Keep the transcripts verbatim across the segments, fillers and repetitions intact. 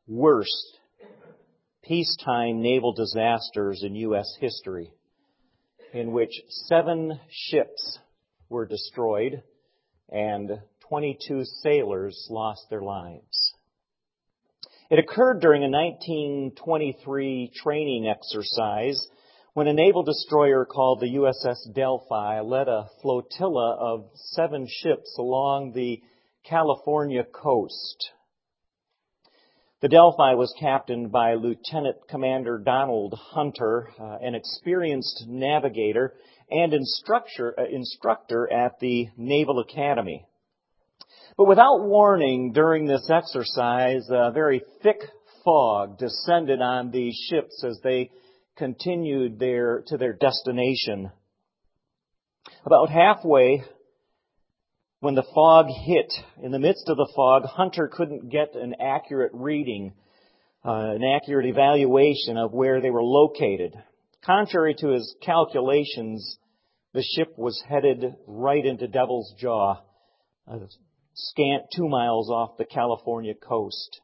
worst peacetime naval disasters in U S history, in which seven ships were destroyed and twenty-two sailors lost their lives. It occurred during a nineteen twenty-three training exercise when a naval destroyer called the U S S Delphi led a flotilla of seven ships along the California coast. The Delphi was captained by Lieutenant Commander Donald Hunter, uh, an experienced navigator and instructor, uh, instructor at the Naval Academy. But without warning, during this exercise, a very thick fog descended on these ships as they continued their, to their destination. About halfway, when the fog hit, in the midst of the fog, Hunter couldn't get an accurate reading, uh, an accurate evaluation of where they were located. Contrary to his calculations, the ship was headed right into Devil's Jaw, a scant two miles off the California coast.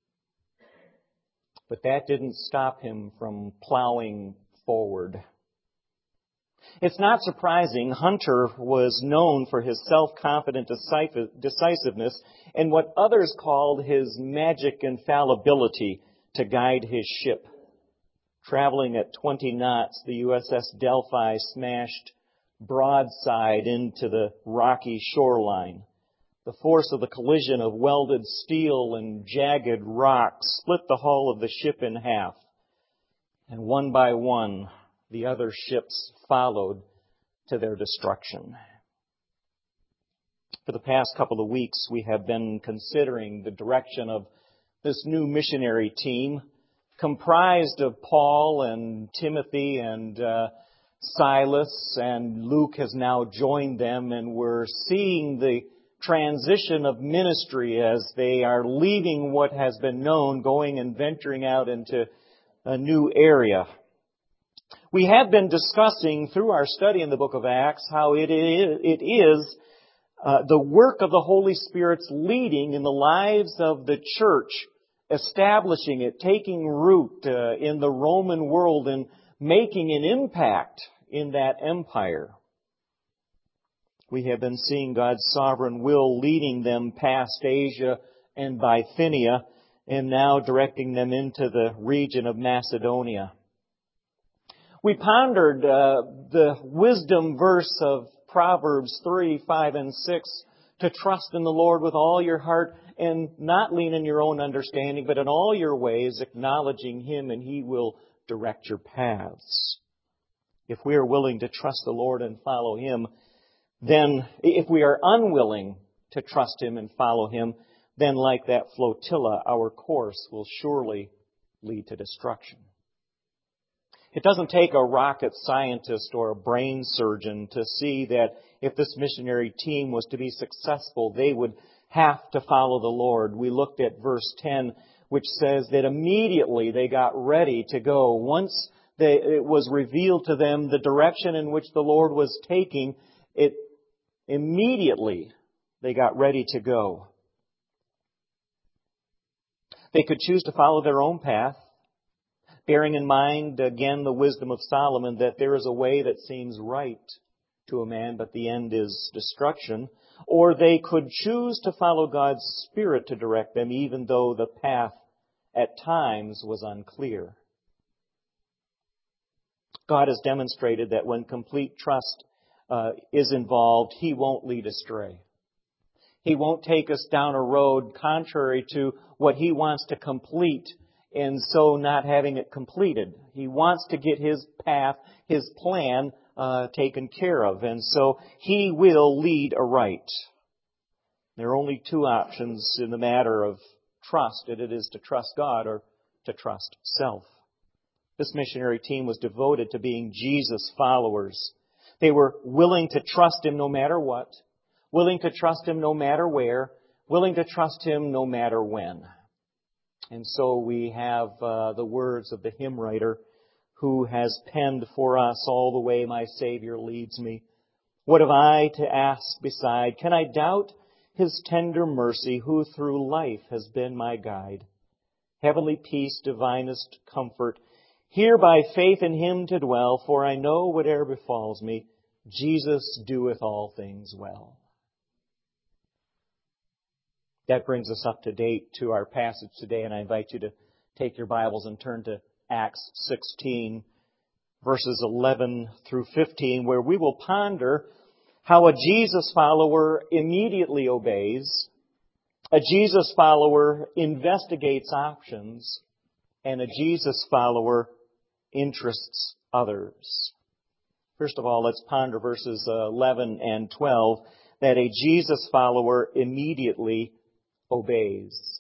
But that didn't stop him from plowing forward. It's not surprising. Hunter was known for his self-confident decisiveness and what others called his magic infallibility to guide his ship. Traveling at twenty knots, the U S S Delphi smashed broadside into the rocky shoreline. The force of the collision of welded steel and jagged rock split the hull of the ship in half. And one by one, the other ships followed to their destruction. For the past couple of weeks, we have been considering the direction of this new missionary team, comprised of Paul and Timothy and uh, Silas, and Luke has now joined them, and we're seeing the transition of ministry as they are leaving what has been known, going and venturing out into a new area. We have been discussing through our study in the book of Acts how it is, it is uh, the work of the Holy Spirit's leading in the lives of the church, establishing it, taking root uh, in the Roman world and making an impact in that empire. We have been seeing God's sovereign will leading them past Asia and Bithynia and now directing them into the region of Macedonia. We pondered uh, the wisdom verse of Proverbs three, five, and six, to trust in the Lord with all your heart and not lean in your own understanding, but in all your ways acknowledging Him, and He will direct your paths. If we are willing to trust the Lord and follow Him, then if we are unwilling to trust Him and follow Him, then like that flotilla, our course will surely lead to destruction. It doesn't take a rocket scientist or a brain surgeon to see that if this missionary team was to be successful, they would have to follow the Lord. We looked at verse ten, which says that immediately they got ready to go. Once they, it was revealed to them the direction in which the Lord was taking, it immediately they got ready to go. They could choose to follow their own path, bearing in mind, again, the wisdom of Solomon, that there is a way that seems right to a man, but the end is destruction. Or they could choose to follow God's Spirit to direct them, even though the path at times was unclear. God has demonstrated that when complete trust uh, is involved, He won't lead astray. He won't take us down a road contrary to what He wants to complete, and so not having it completed. He wants to get His path, His plan uh, taken care of, and so He will lead aright. There are only two options in the matter of trust, and it is to trust God or to trust self. This missionary team was devoted to being Jesus followers. They were willing to trust Him no matter what, willing to trust Him no matter where, willing to trust Him no matter when. And so we have uh, the words of the hymn writer who has penned for us, all the way my Savior leads me. What have I to ask beside? Can I doubt His tender mercy, who through life has been my guide? heavenly peace, divinest comfort. Here by faith in Him to dwell, for I know whatever befalls me, Jesus doeth all things well. That brings us up to date to our passage today, and I invite you to take your Bibles and turn to Acts sixteen, verses eleven through fifteen, where we will ponder how a Jesus follower immediately obeys, a Jesus follower investigates options, and a Jesus follower interests others. First of all, let's ponder verses eleven and twelve, that a Jesus follower immediately obeys.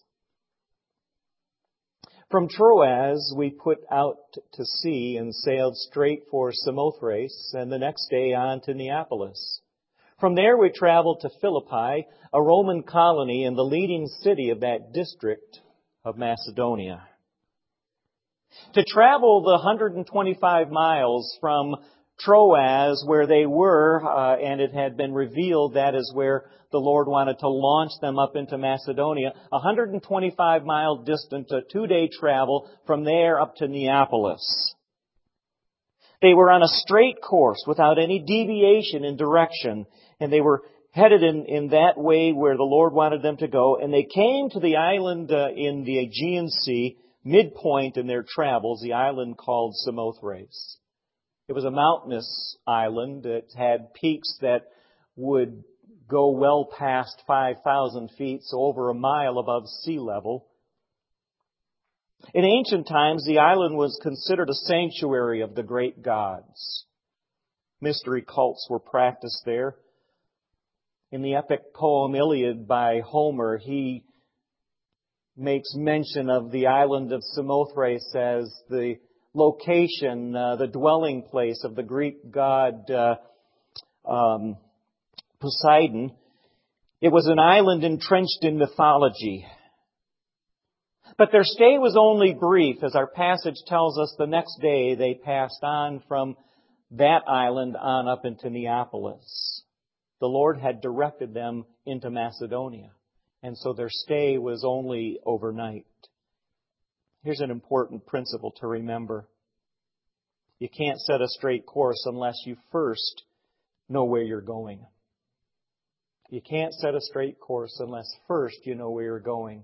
From Troas we put out to sea and sailed straight for Samothrace, and the next day on to Neapolis. From there we traveled to Philippi, a Roman colony and the leading city of that district of Macedonia. To travel the one hundred twenty-five miles from Troas, where they were, uh, and it had been revealed that is where the Lord wanted to launch them up into Macedonia, one hundred twenty-five mile distance, a two-day travel from there up to Neapolis. They were on a straight course without any deviation in direction, and they were headed in, in that way where the Lord wanted them to go, and they came to the island uh, in the Aegean Sea, midpoint in their travels, the island called Samothrace. It was a mountainous island that had peaks that would go well past five thousand feet, so over a mile above sea level. In ancient times, the island was considered a sanctuary of the great gods. Mystery cults were practiced there. In the epic poem Iliad by Homer, he makes mention of the island of Samothrace as the location, uh, the dwelling place of the Greek god uh, um, Poseidon. It was an island entrenched in mythology. But their stay was only brief. As our passage tells us, the next day they passed on from that island on up into Neapolis. The Lord had directed them into Macedonia, and so their stay was only overnight. Here's an important principle to remember. You can't set a straight course unless you first know where you're going. You can't set a straight course unless first you know where you're going.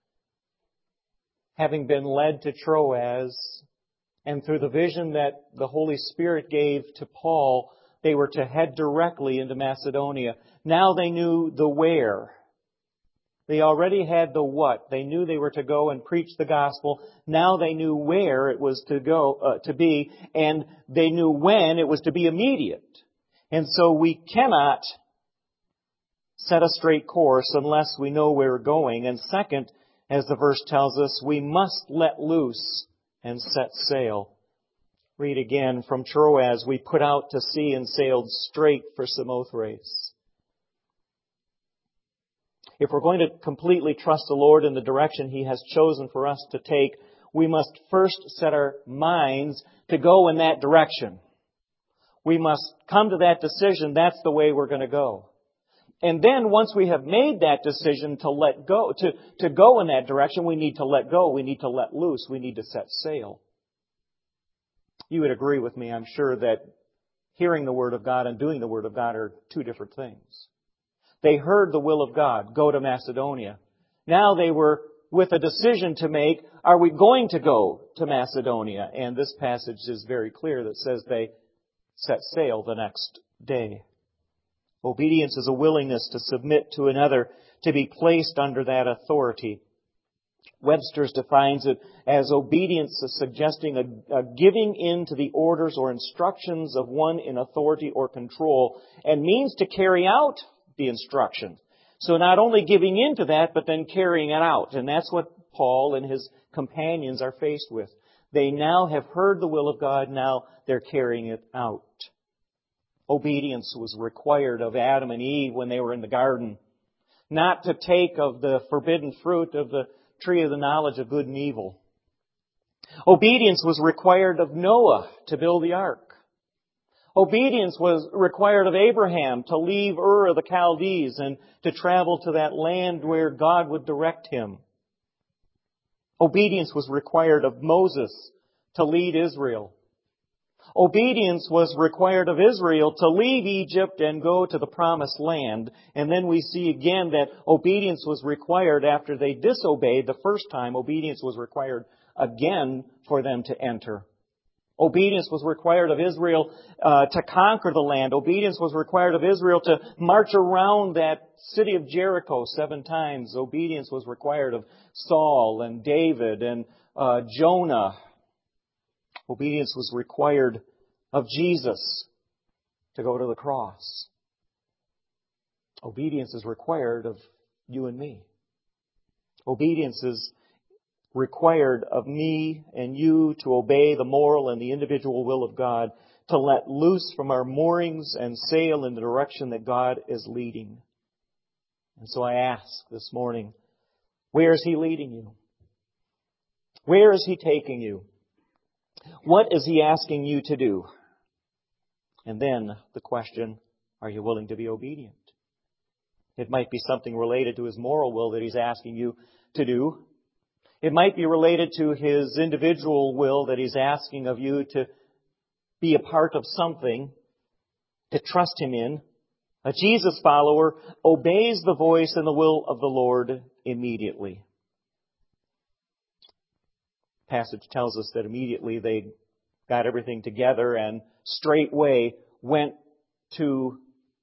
Having been led to Troas, and through the vision that the Holy Spirit gave to Paul, they were to head directly into Macedonia. Now they knew the where. They already had the what. They knew they were to go and preach the gospel. Now they knew where it was to go, uh, to be, and they knew when it was to be immediate. And so we cannot set a straight course unless we know where we're going. And second, as the verse tells us, we must let loose and set sail. Read again, from Troas we put out to sea and sailed straight for Samothrace. If we're going to completely trust the Lord in the direction He has chosen for us to take, we must first set our minds to go in that direction. We must come to that decision, that's the way we're going to go. And then once we have made that decision to let go, to, to go in that direction, we need to let go, we need to let loose, we need to set sail. You would agree with me, I'm sure, that hearing the Word of God and doing the Word of God are two different things. They heard the will of God, go to Macedonia. Now they were with a decision to make, are we going to go to Macedonia? And this passage is very clear that says they set sail the next day. Obedience is a willingness to submit to another, to be placed under that authority. Webster's defines it as obedience as suggesting a, a giving in to the orders or instructions of one in authority or control, and means to carry out the instruction. So not only giving in to that, but then carrying it out. And that's what Paul and his companions are faced with. They now have heard the will of God, now they're carrying it out. Obedience was required of Adam and Eve when they were in the garden. Not to take of the forbidden fruit of the tree of the knowledge of good and evil. Obedience was required of Noah to build the ark. Obedience was required of Abraham to leave Ur of the Chaldees and to travel to that land where God would direct him. Obedience was required of Moses to lead Israel. Obedience was required of Israel to leave Egypt and go to the promised land. And then we see again that obedience was required after they disobeyed the first time. Obedience was required again for them to enter. Obedience was required of Israel uh, to conquer the land. Obedience was required of Israel to march around that city of Jericho seven times. Obedience was required of Saul and David and uh, Jonah. Obedience was required of Jesus to go to the cross. Obedience is required of you and me. Obedience is required of me and you to obey the moral and the individual will of God, to let loose from our moorings and sail in the direction that God is leading. And so I ask this morning, where is He leading you? Where is He taking you? What is He asking you to do? And then the question, are you willing to be obedient? It might be something related to His moral will that He's asking you to do. It might be related to His individual will that He's asking of you to be a part of something, to trust Him in. A Jesus follower obeys the voice and the will of the Lord immediately. The passage tells us that immediately they got everything together and straightway went to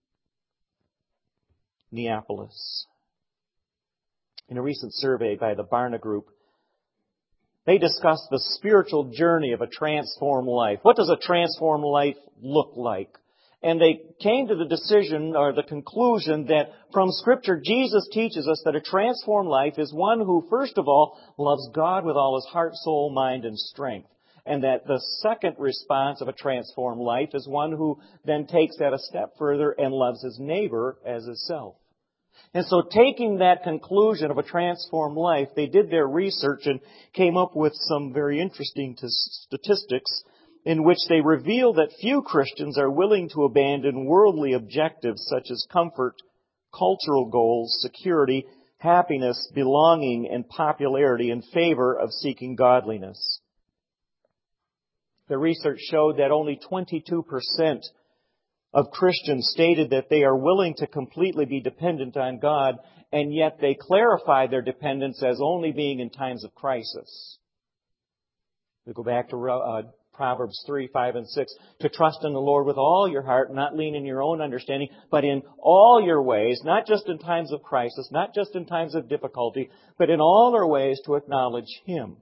Neapolis. In a recent survey by the Barna Group, they discussed the spiritual journey of a transformed life. What does a transformed life look like? And they came to the decision or the conclusion that from Scripture, Jesus teaches us that a transformed life is one who, first of all, loves God with all his heart, soul, mind, and strength. And that the second response of a transformed life is one who then takes that a step further and loves his neighbor as himself. And so taking that conclusion of a transformed life, they did their research and came up with some very interesting statistics in which they reveal that few Christians are willing to abandon worldly objectives such as comfort, cultural goals, security, happiness, belonging, and popularity in favor of seeking godliness. The research showed that only twenty-two percent of Christians stated that they are willing to completely be dependent on God, and yet they clarify their dependence as only being in times of crisis. We go back to uh, Proverbs three, five, and six. To trust in the Lord with all your heart, not lean in your own understanding, but in all your ways, not just in times of crisis, not just in times of difficulty, but in all our ways to acknowledge Him.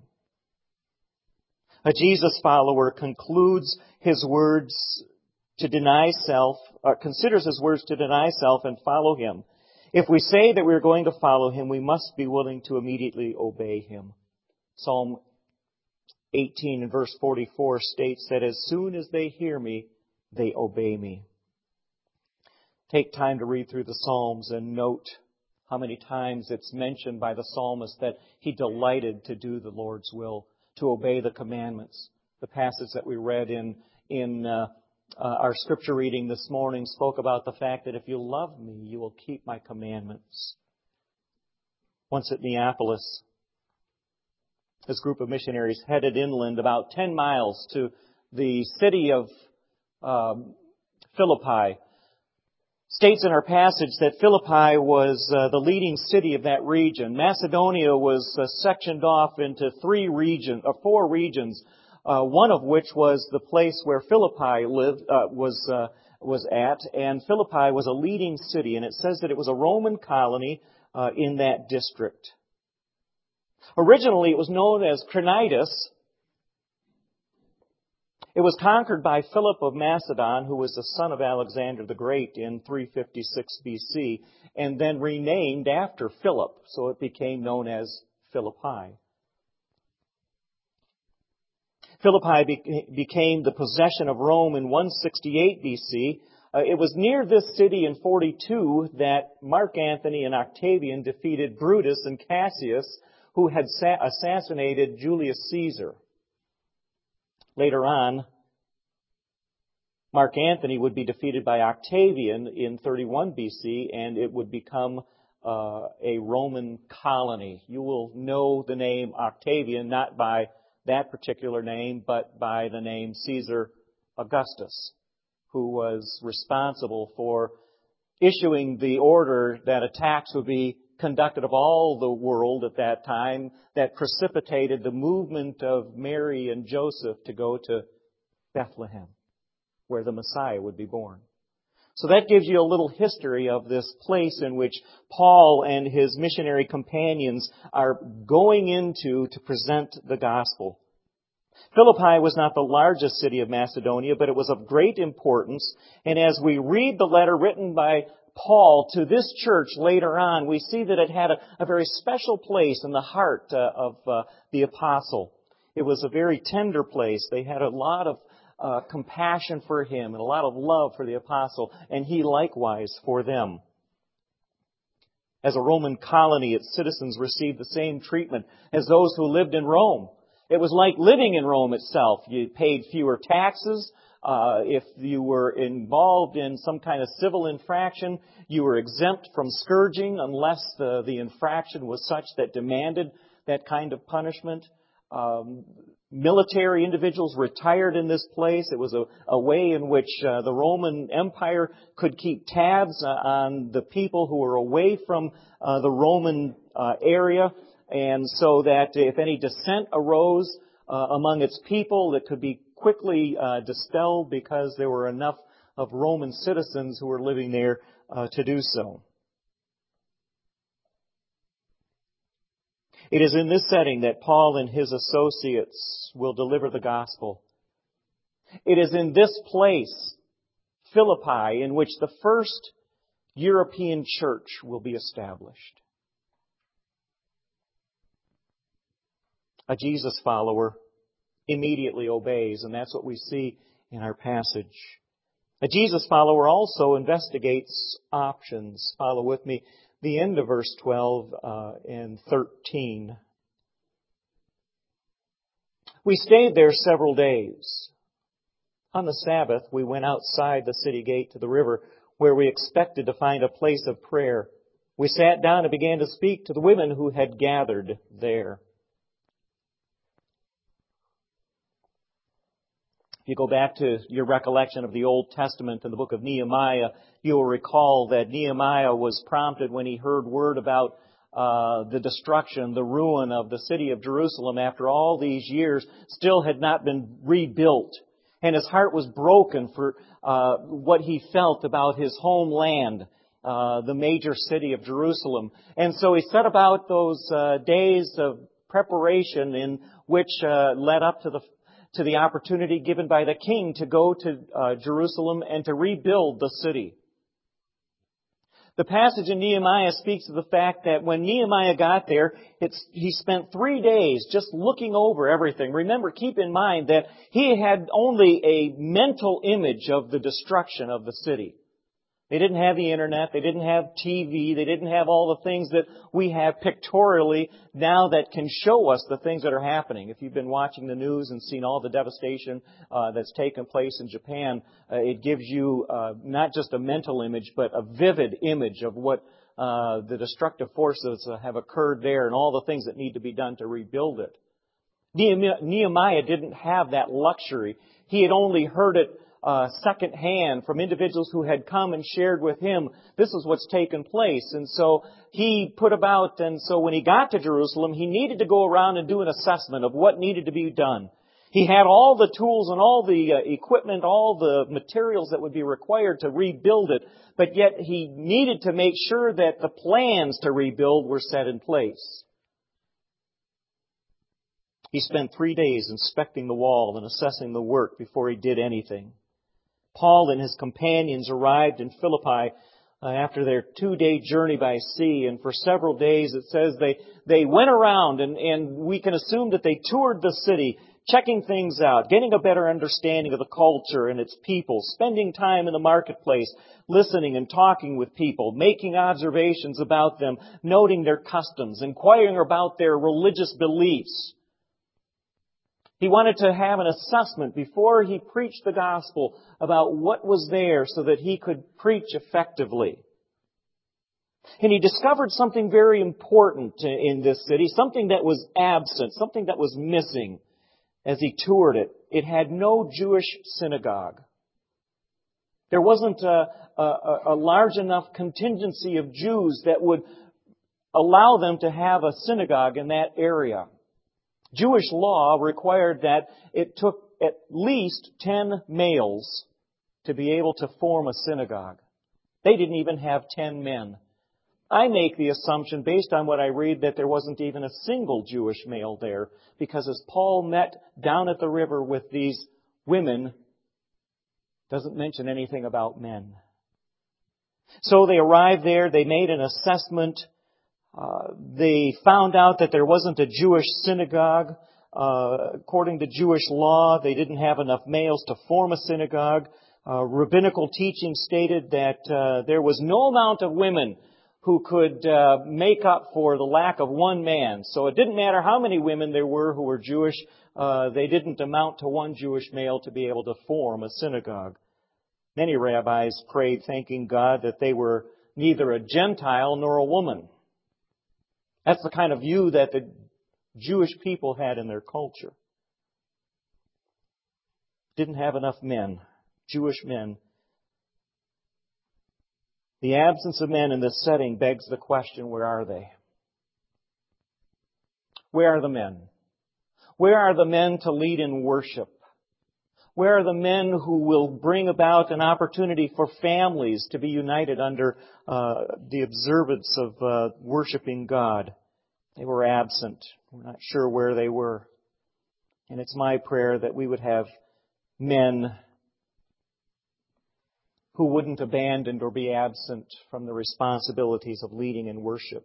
A Jesus follower concludes his words to deny self, or considers his words to deny self and follow Him. If we say that we're going to follow Him, we must be willing to immediately obey Him. Psalm eighteen and verse forty-four states that as soon as they hear me, they obey me. Take time to read through the Psalms and note how many times it's mentioned by the psalmist that he delighted to do the Lord's will, to obey the commandments. The passage that we read in in uh, uh, our scripture reading this morning spoke about the fact that if you love me, you will keep my commandments. Once at Neapolis, this group of missionaries headed inland about ten miles to the city of um, Philippi. States in our passage that Philippi was uh, the leading city of that region. Macedonia was uh, sectioned off into three regions, or four regions, uh, one of which was the place where Philippi lived, uh, was uh, was at, and Philippi was a leading city, and it says that it was a Roman colony uh, in that district. Originally, it was known as Cnidus. It was conquered by Philip of Macedon, who was the son of Alexander the Great in three fifty-six B C, and then renamed after Philip, so it became known as Philippi. Philippi be- became the possession of Rome in one sixty-eight B C. Uh, it was near this city in forty-two that Mark Antony and Octavian defeated Brutus and Cassius, who had sa- assassinated Julius Caesar. Later on, Mark Antony would be defeated by Octavian in thirty-one B C, and it would become uh, a Roman colony. You will know the name Octavian not by that particular name, but by the name Caesar Augustus, who was responsible for issuing the order that a tax would be conducted of all the world at that time, that precipitated the movement of Mary and Joseph to go to Bethlehem, where the Messiah would be born. So that gives you a little history of this place in which Paul and his missionary companions are going into to present the gospel. Philippi was not the largest city of Macedonia, but it was of great importance. And as we read the letter written by Paul to this church later on, we see that it had a, a very special place in the heart uh, of uh, the apostle. It was a very tender place. They had a lot of uh, compassion for him and a lot of love for the apostle, and he likewise for them. As a Roman colony, its citizens received the same treatment as those who lived in Rome. It was like living in Rome itself. You paid fewer taxes. Uh, if you were involved in some kind of civil infraction, you were exempt from scourging unless the, the infraction was such that demanded that kind of punishment. Um, military individuals retired in this place. It was a, a way in which uh, the Roman Empire could keep tabs uh, on the people who were away from uh, the Roman uh, area. And so that if any dissent arose uh, among its people, it could be quickly uh, dispelled because there were enough of Roman citizens who were living there uh, to do so. It is in this setting that Paul and his associates will deliver the gospel. It is in this place, Philippi, in which the first European church will be established. A Jesus follower immediately obeys, and that's what we see in our passage. A Jesus follower also investigates options. Follow with me the end of verse twelve uh, and thirteen. We stayed there several days. On the Sabbath, we went outside the city gate to the river, where we expected to find a place of prayer. We sat down and began to speak to the women who had gathered there. If you go back to your recollection of the Old Testament in the book of Nehemiah, you will recall that Nehemiah was prompted when he heard word about uh, the destruction, the ruin of the city of Jerusalem after all these years still had not been rebuilt. And his heart was broken for uh, what he felt about his homeland, uh, the major city of Jerusalem. And so he set about those uh, days of preparation in which uh, led up to the to the opportunity given by the king to go to uh, Jerusalem and to rebuild the city. The passage in Nehemiah speaks of the fact that when Nehemiah got there, it's, he spent three days just looking over everything. Remember, keep in mind that he had only a mental image of the destruction of the city. They didn't have the internet. They didn't have T V. They didn't have all the things that we have pictorially now that can show us the things that are happening. If you've been watching the news and seen all the devastation uh, that's taken place in Japan, uh, it gives you uh, not just a mental image, but a vivid image of what uh, the destructive forces have occurred there and all the things that need to be done to rebuild it. Nehemiah didn't have that luxury. He had only heard it Uh, second hand from individuals who had come and shared with him, this is what's taken place. And so he put about, and so when he got to Jerusalem, he needed to go around and do an assessment of what needed to be done. He had all the tools and all the uh, equipment, all the materials that would be required to rebuild it, but yet he needed to make sure that the plans to rebuild were set in place. He spent three days inspecting the wall and assessing the work before he did anything. Paul and his companions arrived in Philippi uh, after their two-day journey by sea, and for several days it says they, they went around, and, and we can assume that they toured the city, checking things out, getting a better understanding of the culture and its people, spending time in the marketplace, listening and talking with people, making observations about them, noting their customs, inquiring about their religious beliefs. He wanted to have an assessment before he preached the gospel about what was there so that he could preach effectively. And he discovered something very important in this city, something that was absent, something that was missing as he toured it. It had no Jewish synagogue. There wasn't a, a, a large enough contingency of Jews that would allow them to have a synagogue in that area. Jewish law required that it took at least ten males to be able to form a synagogue. They didn't even have ten men. I make the assumption, based on what I read, that there wasn't even a single Jewish male there, because as Paul met down at the river with these women, doesn't mention anything about men. So they arrived there, they made an assessment, uh, they found out that there wasn't a Jewish synagogue. Uh, according to Jewish law, they didn't have enough males to form a synagogue. Uh, rabbinical teaching stated that uh, there was no amount of women who could uh, make up for the lack of one man. So it didn't matter how many women there were who were Jewish. Uh, they didn't amount to one Jewish male to be able to form a synagogue. Many rabbis prayed thanking God that they were neither a Gentile nor a woman. That's the kind of view that the Jewish people had in their culture. Didn't have enough men, Jewish men. The absence of men in this setting begs the question, where are they? Where are the men? Where are the men to lead in worship? Where are the men who will bring about an opportunity for families to be united under uh, the observance of uh, worshiping God? They were absent. We're not sure where they were. And it's my prayer that we would have men who wouldn't abandon or be absent from the responsibilities of leading in worship.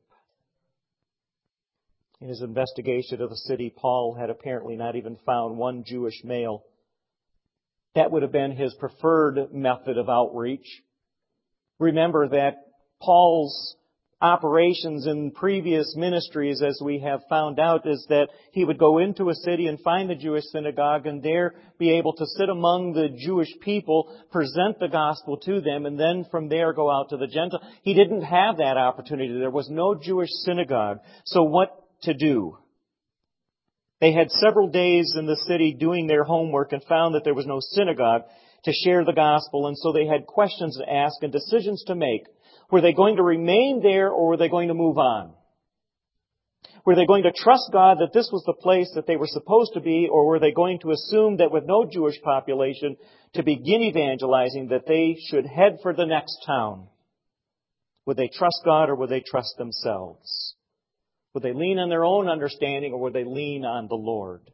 In his investigation of the city, Paul had apparently not even found one Jewish male. That would have been his preferred method of outreach. Remember that Paul's operations in previous ministries, as we have found out, is that he would go into a city and find the Jewish synagogue and there be able to sit among the Jewish people, present the gospel to them, and then from there go out to the Gentiles. He didn't have that opportunity. There was no Jewish synagogue. So what to do? They had several days in the city doing their homework and found that there was no synagogue to share the gospel, and so they had questions to ask and decisions to make. Were they going to remain there, or were they going to move on? Were they going to trust God that this was the place that they were supposed to be, or were they going to assume that with no Jewish population to begin evangelizing, that they should head for the next town? Would they trust God, or would they trust themselves? Would they lean on their own understanding, or would they lean on the Lord?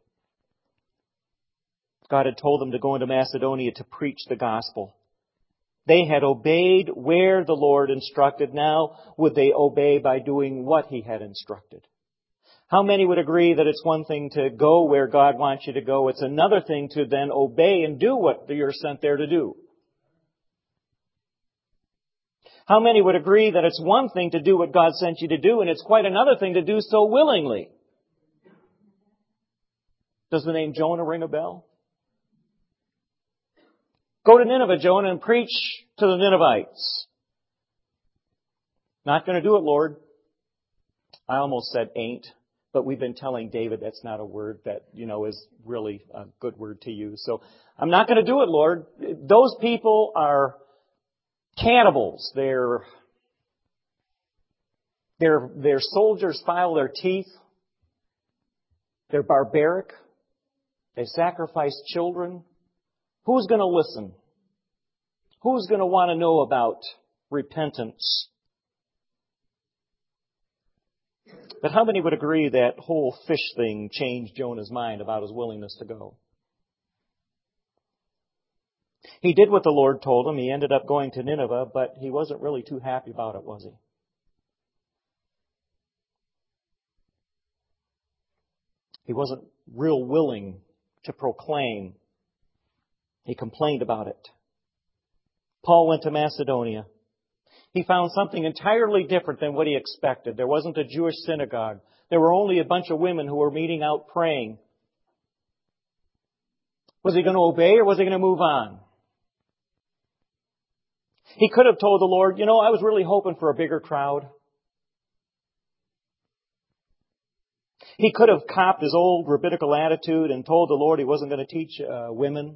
God had told them to go into Macedonia to preach the gospel. They had obeyed where the Lord instructed. Now, would they obey by doing what He had instructed? How many would agree that it's one thing to go where God wants you to go? It's another thing to then obey and do what you're sent there to do. How many would agree that it's one thing to do what God sent you to do, and it's quite another thing to do so willingly? Does the name Jonah ring a bell? Go to Nineveh, Jonah, and preach to the Ninevites. Not going to do it, Lord. I almost said ain't, but we've been telling David that's not a word that, you know, is really a good word to use. So I'm not going to do it, Lord. Those people are cannibals. They're, they're, their soldiers file their teeth. They're barbaric. They sacrifice children. Who's going to listen? Who's going to want to know about repentance? But how many would agree that whole fish thing changed Jonah's mind about his willingness to go? He did what the Lord told him. He ended up going to Nineveh, but he wasn't really too happy about it, was he? He wasn't real willing to proclaim. He complained about it. Paul went to Macedonia. He found something entirely different than what he expected. There wasn't a Jewish synagogue. There were only a bunch of women who were meeting out praying. Was he going to obey, or was he going to move on? He could have told the Lord, you know, I was really hoping for a bigger crowd. He could have copped his old rabbinical attitude and told the Lord he wasn't going to teach uh, women.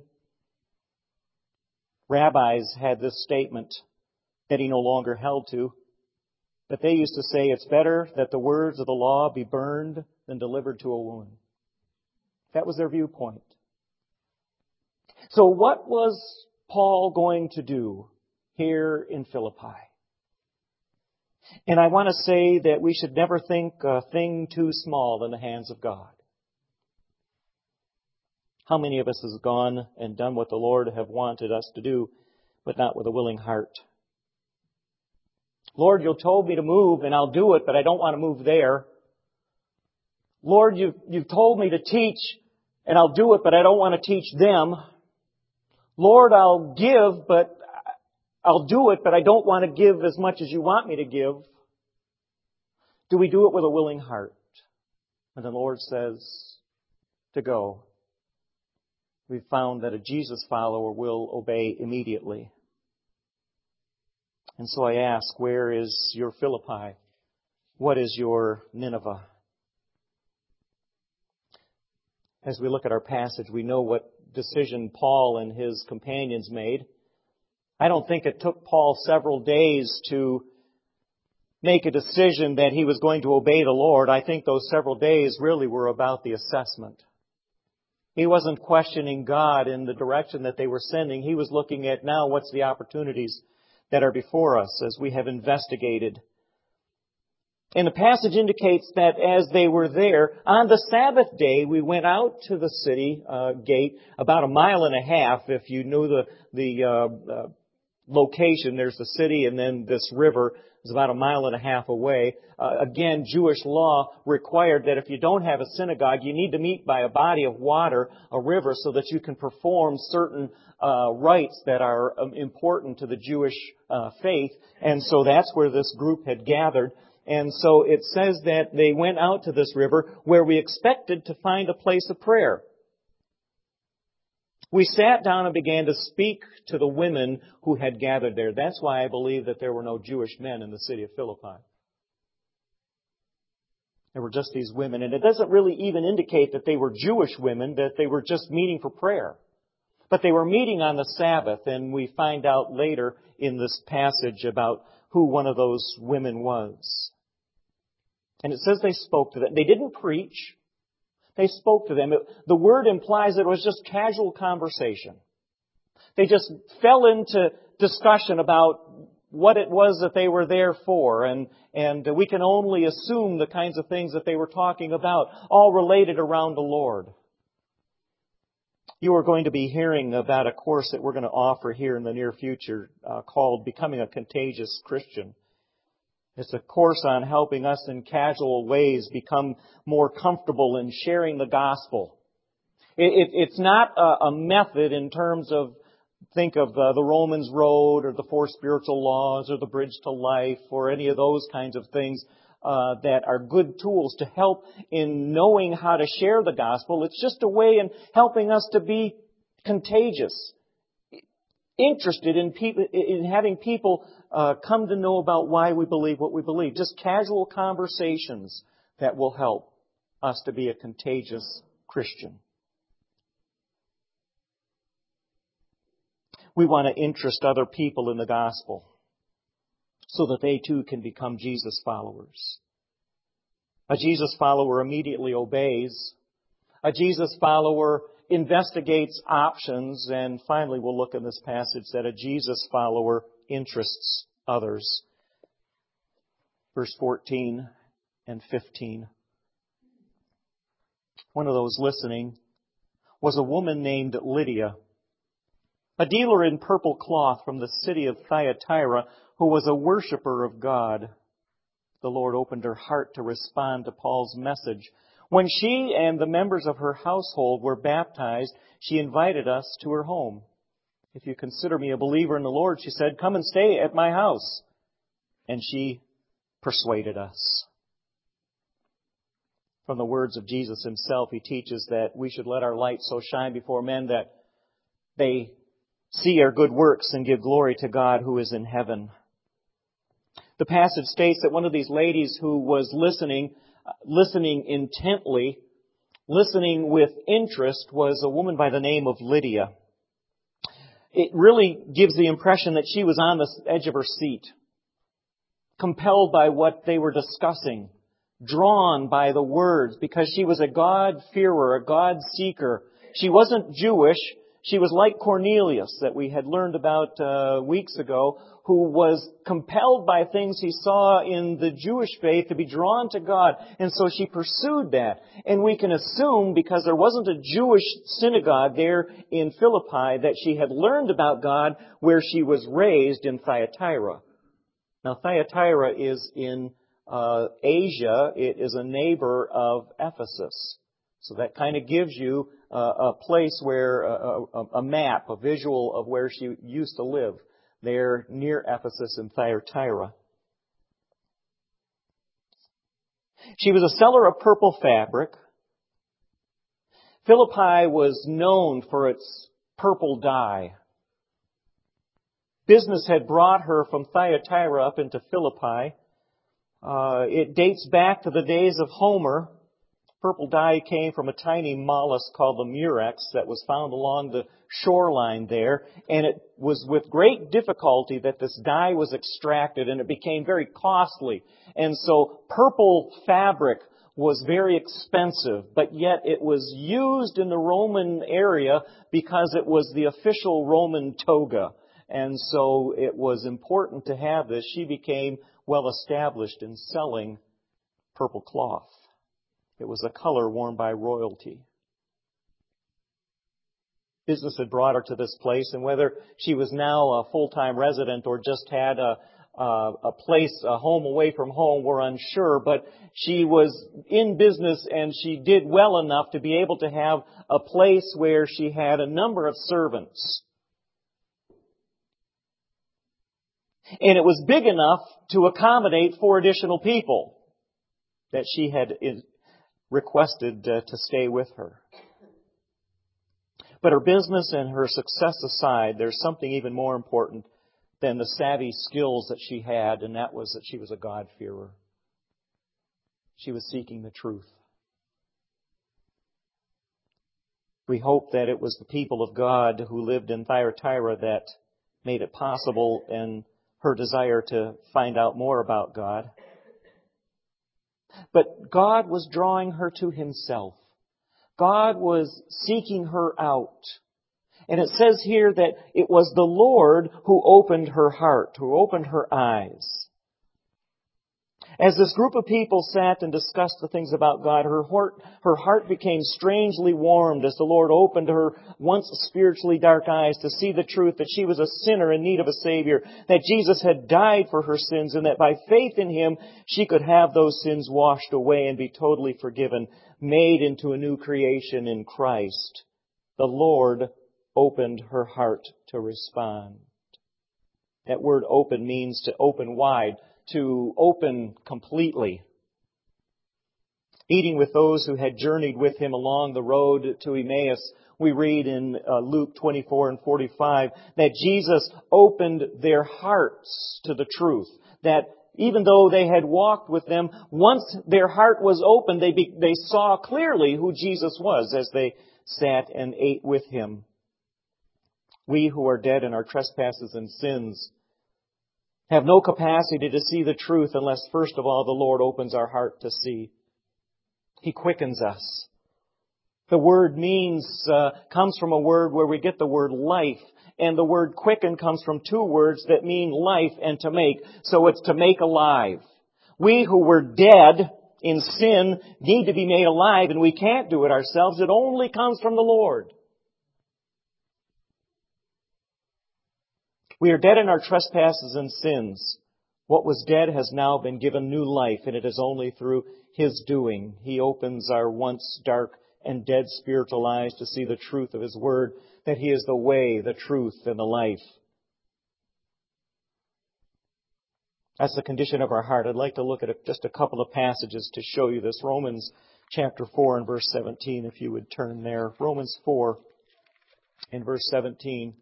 Rabbis had this statement that he no longer held to, that they used to say, it's better that the words of the law be burned than delivered to a woman. That was their viewpoint. So what was Paul going to do here in Philippi? And I want to say that we should never think a thing too small in the hands of God. How many of us has gone and done what the Lord have wanted us to do, but not with a willing heart? Lord, you told me to move and I'll do it, but I don't want to move there. Lord, you've, you've told me to teach and I'll do it, but I don't want to teach them. Lord, I'll give, but I'll do it, but I don't want to give as much as you want me to give. Do we do it with a willing heart? And the Lord says to go. We've found that a Jesus follower will obey immediately. And so I ask, where is your Philippi? What is your Nineveh? As we look at our passage, we know what decision Paul and his companions made. I don't think it took Paul several days to make a decision that he was going to obey the Lord. I think those several days really were about the assessment. He wasn't questioning God in the direction that they were sending. He was looking at now what's the opportunities that are before us as we have investigated. And the passage indicates that as they were there, on the Sabbath day, we went out to the city uh, gate about a mile and a half. If you knew the the uh, uh, location, there's the city and then this river is about a mile and a half away. Uh, again, Jewish law required that if you don't have a synagogue, you need to meet by a body of water, a river, so that you can perform certain uh, rites that are um, important to the Jewish uh, faith. And so that's where this group had gathered. And so it says that they went out to this river where we expected to find a place of prayer. We sat down and began to speak to the women who had gathered there. That's why I believe that there were no Jewish men in the city of Philippi. There were just these women. And it doesn't really even indicate that they were Jewish women, that they were just meeting for prayer. But they were meeting on the Sabbath, and we find out later in this passage about who one of those women was. And it says they spoke to them. They didn't preach. They spoke to them. It, the word implies that it was just casual conversation. They just fell into discussion about what it was that they were there for. And, and we can only assume the kinds of things that they were talking about, all related around the Lord. You are going to be hearing about a course that we're going to offer here in the near future uh, called Becoming a Contagious Christian. It's a course on helping us in casual ways become more comfortable in sharing the gospel. It, it, it's not a, a method in terms of, think of uh, the Romans Road or the Four Spiritual Laws or the Bridge to Life or any of those kinds of things uh, that are good tools to help in knowing how to share the gospel. It's just a way in helping us to be contagious, interested in people, in having people uh, come to know about why we believe what we believe. Just casual conversations that will help us to be a contagious Christian. We want to interest other people in the gospel so that they too can become Jesus followers. A Jesus follower immediately obeys. A Jesus follower investigates options. And finally, we'll look in this passage that a Jesus follower interests others. Verse fourteen and fifteen. One of those listening was a woman named Lydia, a dealer in purple cloth from the city of Thyatira, who was a worshiper of God. The Lord opened her heart to respond to Paul's message. When she and the members of her household were baptized, she invited us to her home. If you consider me a believer in the Lord, she said, come and stay at my house. And she persuaded us. From the words of Jesus himself, he teaches that we should let our light so shine before men that they see our good works and give glory to God who is in heaven. The passage states that one of these ladies who was listening listening intently, listening with interest, was a woman by the name of Lydia. It really gives the impression that she was on the edge of her seat, compelled by what they were discussing, drawn by the words, because she was a God-fearer, a God-seeker. She wasn't Jewish. She was like Cornelius that we had learned about uh, weeks ago, who was compelled by things he saw in the Jewish faith to be drawn to God. And so she pursued that. And we can assume, because there wasn't a Jewish synagogue there in Philippi, that she had learned about God where she was raised in Thyatira. Now, Thyatira is in uh, Asia. It is a neighbor of Ephesus. So that kind of gives you uh, a place where, uh, a, a map, a visual of where she used to live, there near Ephesus in Thyatira. She was a seller of purple fabric. Philippi was known for its purple dye. Business had brought her from Thyatira up into Philippi. Uh, it dates back to the days of Homer. Purple dye came from a tiny mollusk called the murex that was found along the shoreline there. And it was with great difficulty that this dye was extracted, and it became very costly. And so purple fabric was very expensive, but yet it was used in the Roman area because it was the official Roman toga. And so it was important to have this. She became well established in selling purple cloth. It was a color worn by royalty. Business had brought her to this place, and whether she was now a full-time resident or just had a, a, a place, a home away from home, we're unsure, but she was in business and she did well enough to be able to have a place where she had a number of servants. And it was big enough to accommodate four additional people that she had requested uh, to stay with her. But her business and her success aside, there's something even more important than the savvy skills that she had, and that was that she was a God-fearer. She was seeking the truth. We hope that it was the people of God who lived in Thyatira that made it possible in her desire to find out more about God. But God was drawing her to Himself. God was seeking her out. And it says here that it was the Lord who opened her heart, who opened her eyes. As this group of people sat and discussed the things about God, her heart, her heart became strangely warmed as the Lord opened her once spiritually dark eyes to see the truth that she was a sinner in need of a Savior, that Jesus had died for her sins, and that by faith in Him she could have those sins washed away and be totally forgiven, made into a new creation in Christ. The Lord opened her heart to respond. That word open means to open wide, to open completely. Eating with those who had journeyed with Him along the road to Emmaus, we read in uh, Luke twenty-four and forty-five that Jesus opened their hearts to the truth. That even though they had walked with them, once their heart was opened, they, be, they saw clearly who Jesus was as they sat and ate with Him. We who are dead in our trespasses and sins have no capacity to see the truth unless, first of all, the Lord opens our heart to see. He quickens us. The word means, uh, comes from a word where we get the word life. And the word quicken comes from two words that mean life and to make. So it's to make alive. We who were dead in sin need to be made alive, and we can't do it ourselves. It only comes from the Lord. We are dead in our trespasses and sins. What was dead has now been given new life, and it is only through His doing. He opens our once dark and dead spiritual eyes to see the truth of His Word, that He is the way, the truth, and the life. That's the condition of our heart. I'd like to look at just a couple of passages to show you this. Romans chapter four and verse seventeen, if you would turn there. Romans four and verse seventeen.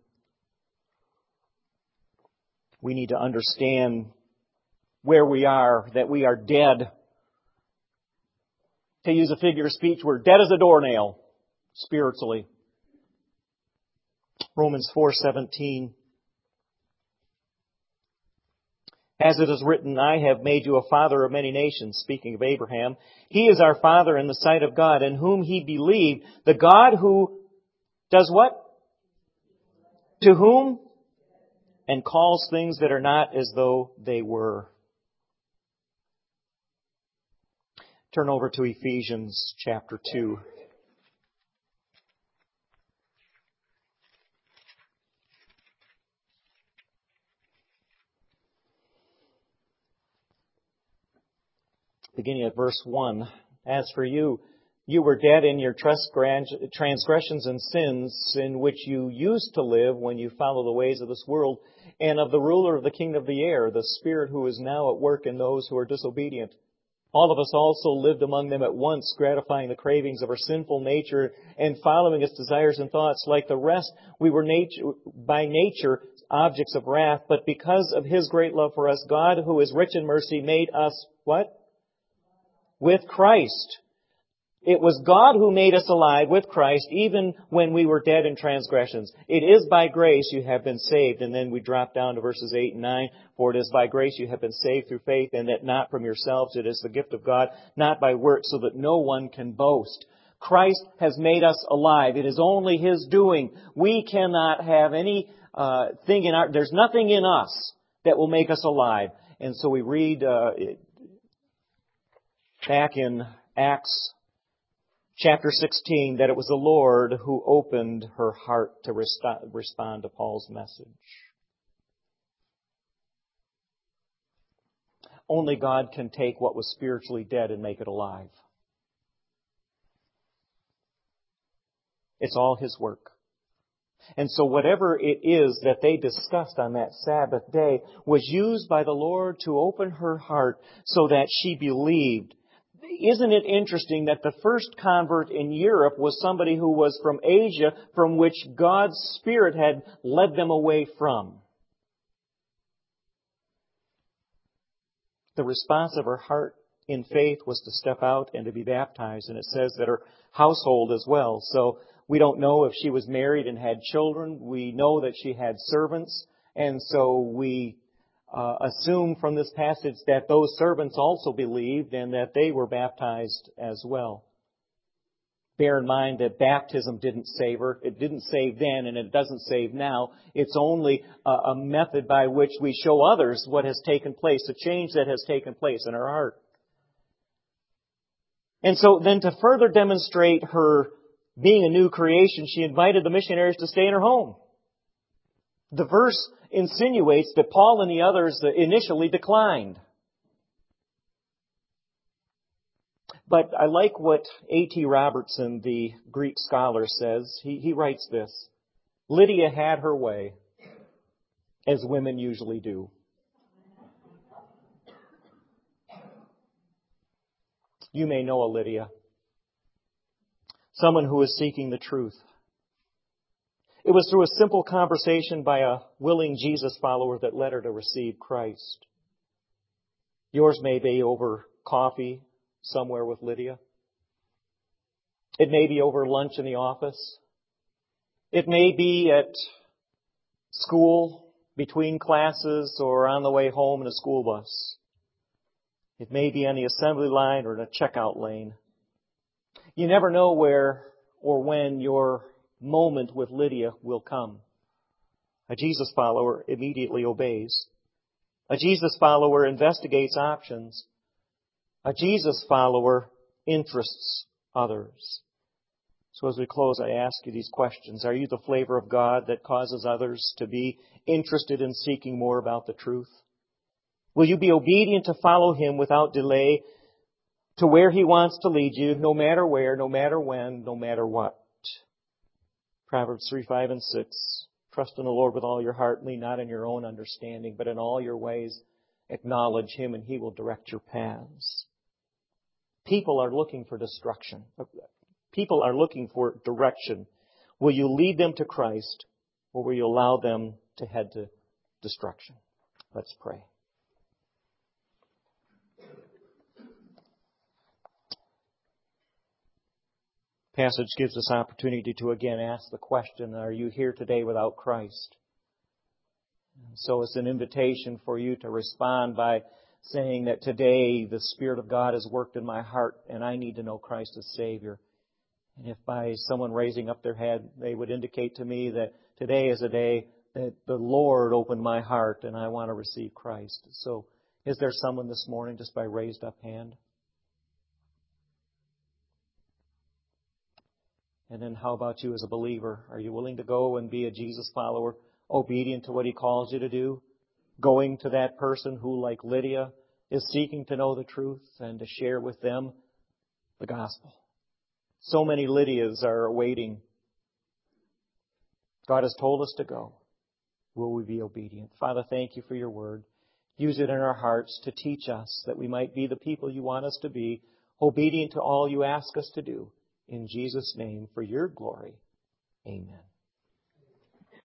We need to understand where we are, that we are dead. To use a figure of speech, we're dead as a doornail, spiritually. Romans four seventeen. As it is written, I have made you a father of many nations, speaking of Abraham. He is our father in the sight of God, in whom he believed, the God who does what? To whom? And calls things that are not as though they were. Turn over to Ephesians chapter two. Beginning at verse one. As for you, you were dead in your transgressions and sins in which you used to live when you followed the ways of this world and of the ruler of the kingdom of the air, the spirit who is now at work in those who are disobedient. All of us also lived among them at once, gratifying the cravings of our sinful nature and following its desires and thoughts. Like the rest, we were nature, by nature objects of wrath, but because of His great love for us, God, who is rich in mercy, made us what? With Christ. It was God who made us alive with Christ even when we were dead in transgressions. It is by grace you have been saved. And then we drop down to verses eight and nine. For it is by grace you have been saved through faith, and that not from yourselves. It is the gift of God, not by works, so that no one can boast. Christ has made us alive. It is only His doing. We cannot have any uh, thing in our... There's nothing in us that will make us alive. And so we read uh, back in Acts chapter sixteen, that it was the Lord who opened her heart to respond to Paul's message. Only God can take what was spiritually dead and make it alive. It's all His work. And so whatever it is that they discussed on that Sabbath day was used by the Lord to open her heart so that she believed. Isn't it interesting that the first convert in Europe was somebody who was from Asia, from which God's Spirit had led them away from? The response of her heart in faith was to step out and to be baptized. And it says that her household as well. So we don't know if she was married and had children. We know that she had servants. And so we Uh, assume from this passage that those servants also believed and that they were baptized as well. Bear in mind that baptism didn't save her. It didn't save then and it doesn't save now. It's only a, a method by which we show others what has taken place, a change that has taken place in her heart. And so then to further demonstrate her being a new creation, she invited the missionaries to stay in her home. The verse insinuates that Paul and the others initially declined. But I like what A T Robertson, the Greek scholar, says. He, he writes this: Lydia had her way, as women usually do. You may know a Lydia, someone who is seeking the truth. It was through a simple conversation by a willing Jesus follower that led her to receive Christ. Yours may be over coffee somewhere with Lydia. It may be over lunch in the office. It may be at school, between classes, or on the way home in a school bus. It may be on the assembly line or in a checkout lane. You never know where or when your moment with Lydia will come. A Jesus follower immediately obeys. A Jesus follower investigates options. A Jesus follower interests others. So as we close, I ask you these questions. Are you the flavor of God that causes others to be interested in seeking more about the truth? Will you be obedient to follow Him without delay to where He wants to lead you, no matter where, no matter when, no matter what? Proverbs three, five, and six. Trust in the Lord with all your heart, lean not in your own understanding, but in all your ways acknowledge Him, and He will direct your paths. People are looking for destruction. People are looking for direction. Will you lead them to Christ, or will you allow them to head to destruction? Let's pray. Passage gives us opportunity to again ask the question, are you here today without Christ? So it's an invitation for you to respond by saying that today the Spirit of God has worked in my heart and I need to know Christ as Savior. And if by someone raising up their head, they would indicate to me that today is a day that the Lord opened my heart and I want to receive Christ. So is there someone this morning just by raised up hand? And then how about you as a believer? Are you willing to go and be a Jesus follower, obedient to what He calls you to do? Going to that person who, like Lydia, is seeking to know the truth and to share with them the gospel. So many Lydias are waiting. God has told us to go. Will we be obedient? Father, thank you for your word. Use it in our hearts to teach us that we might be the people you want us to be, obedient to all you ask us to do. In Jesus' name, for your glory. Amen.